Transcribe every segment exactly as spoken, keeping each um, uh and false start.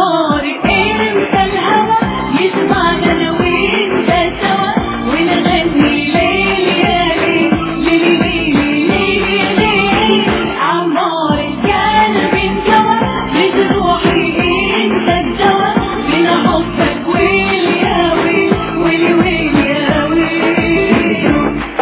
عماري انت الهوى يجمعنا انا وانت سوا ونغني ليل يا ليل ليل ليل ليل ليل عماري قلبي انكوى لجروحي انت الدوا من حبك ويل يا ويل ويل ويل يا ويل.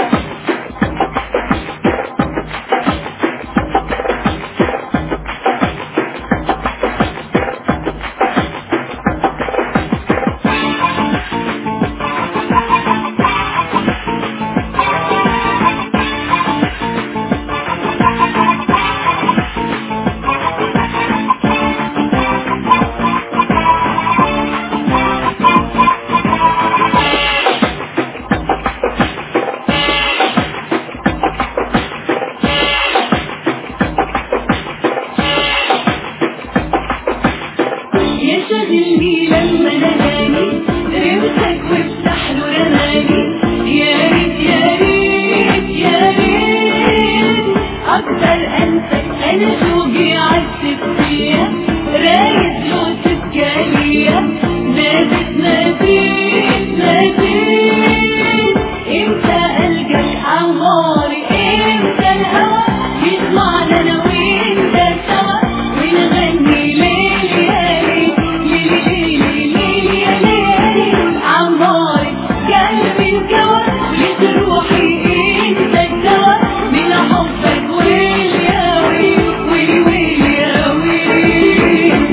يشغلني لما ناداني رمسك وبسحله رماني يا ريت يا ريت يا ريت اقدر انسك انا شوقي عذب فيا رايد لو تبقى ليا ناديت ناديت ناديت امتى القاك عماري امتى الهوى يجمعنا انا وانت سوا ونغني ليل يا ليل ليل ليل يا ليل عماري قلبي انكوى لجروحي انت الدوا من حبك ويل يا ويل ويل ويل يا ويل.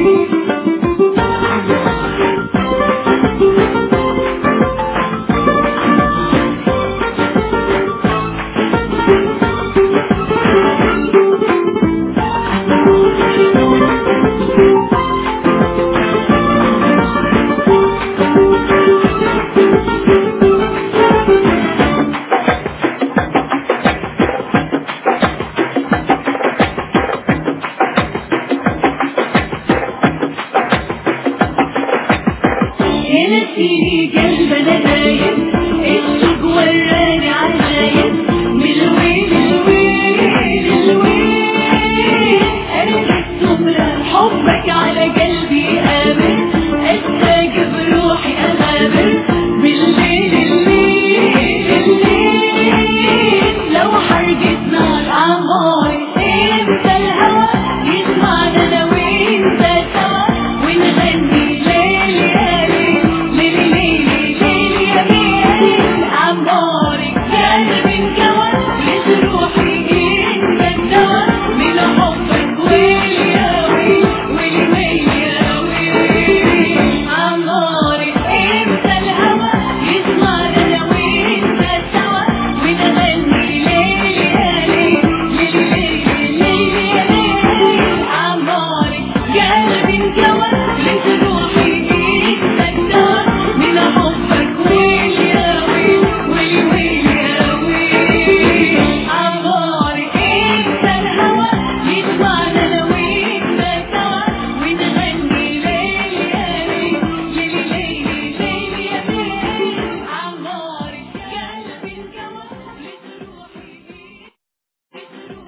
نسيني قلبنا نايم الشوق وراني عالنايم من الويل الويل الويل انا السمرة حبك على